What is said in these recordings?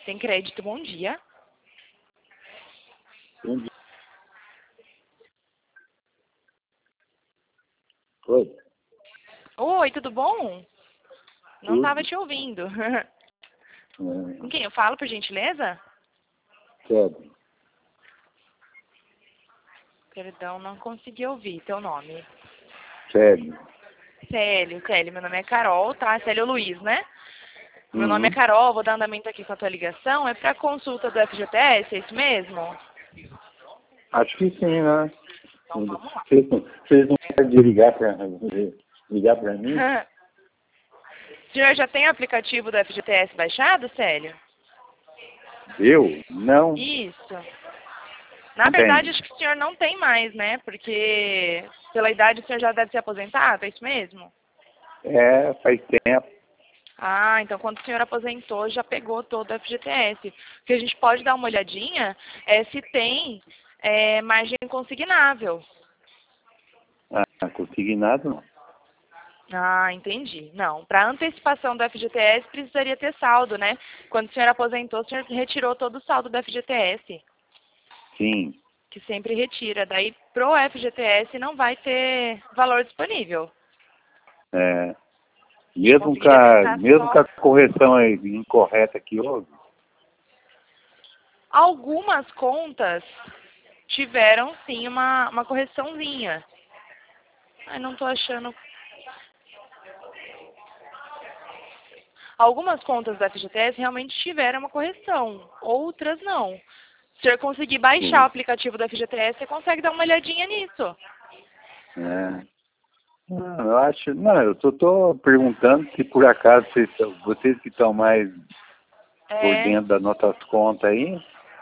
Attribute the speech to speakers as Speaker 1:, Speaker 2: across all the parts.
Speaker 1: Sem crédito, bom dia.
Speaker 2: Entendi. Oi.
Speaker 1: Oi, tudo bom? Não
Speaker 2: Tudo.
Speaker 1: estava te ouvindo. Com quem eu falo, por gentileza?
Speaker 2: Sério.
Speaker 1: Perdão, não consegui ouvir teu nome.
Speaker 2: Sério.
Speaker 1: Célio, meu nome é Carol, tá? Célio Luiz, né? Meu nome é Carol, vou dar andamento aqui com a tua ligação. É para consulta do FGTS, é isso mesmo?
Speaker 2: Acho que sim, né?
Speaker 1: Então vamos lá.
Speaker 2: Vocês não querem ligar para mim?
Speaker 1: O senhor já tem o aplicativo do FGTS baixado, Célio?
Speaker 2: Eu? Não.
Speaker 1: Isso. Na
Speaker 2: Não
Speaker 1: verdade,
Speaker 2: tenho.
Speaker 1: acho que o senhor não tem mais, né? Porque pela idade o senhor já deve ser aposentado, é isso mesmo?
Speaker 2: É, faz tempo.
Speaker 1: Ah, então quando o senhor aposentou, já pegou todo o FGTS. O que a gente pode dar uma olhadinha é se tem margem consignável.
Speaker 2: Ah, consignado não.
Speaker 1: Ah, entendi. Não, para antecipação do FGTS precisaria ter saldo, né? Quando o senhor aposentou, o senhor retirou todo o saldo do FGTS,
Speaker 2: Sim.
Speaker 1: que sempre retira. Daí, pro FGTS não vai ter valor disponível.
Speaker 2: É,
Speaker 1: Só
Speaker 2: mesmo com
Speaker 1: conseguiria
Speaker 2: a,
Speaker 1: tentar
Speaker 2: mesmo com
Speaker 1: só...
Speaker 2: a correção aí incorreta que houve.
Speaker 1: Algumas contas tiveram, sim, uma correçãozinha. Ai, não tô achando... Algumas contas da FGTS realmente tiveram uma correção, outras não. Se o senhor conseguir baixar o
Speaker 2: Sim.
Speaker 1: aplicativo da FGTS, você consegue dar uma olhadinha nisso.
Speaker 2: É. Não, eu acho. Não, eu tô perguntando se por acaso vocês que estão mais por
Speaker 1: É.
Speaker 2: dentro das nossas contas aí.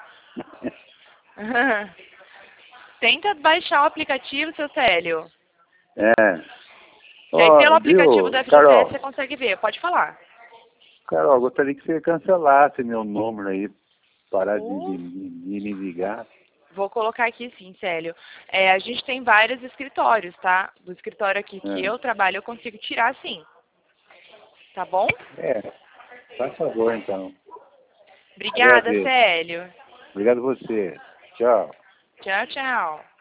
Speaker 1: Tenta baixar o aplicativo, seu Célio.
Speaker 2: É.
Speaker 1: Que aí
Speaker 2: Ó,
Speaker 1: pelo aplicativo da
Speaker 2: viu,
Speaker 1: FGTS
Speaker 2: Carol?
Speaker 1: você consegue ver. Pode falar.
Speaker 2: Carol, gostaria que você cancelasse meu número aí, parar de
Speaker 1: Uh,
Speaker 2: me ligar.
Speaker 1: Vou colocar aqui sim, Célio. A gente tem vários escritórios, tá? Do escritório aqui que eu trabalho, eu consigo tirar sim. Tá bom?
Speaker 2: É, faz favor então.
Speaker 1: Obrigada,
Speaker 2: Agradeço.
Speaker 1: Célio.
Speaker 2: Obrigado a você. Tchau.
Speaker 1: Tchau, tchau.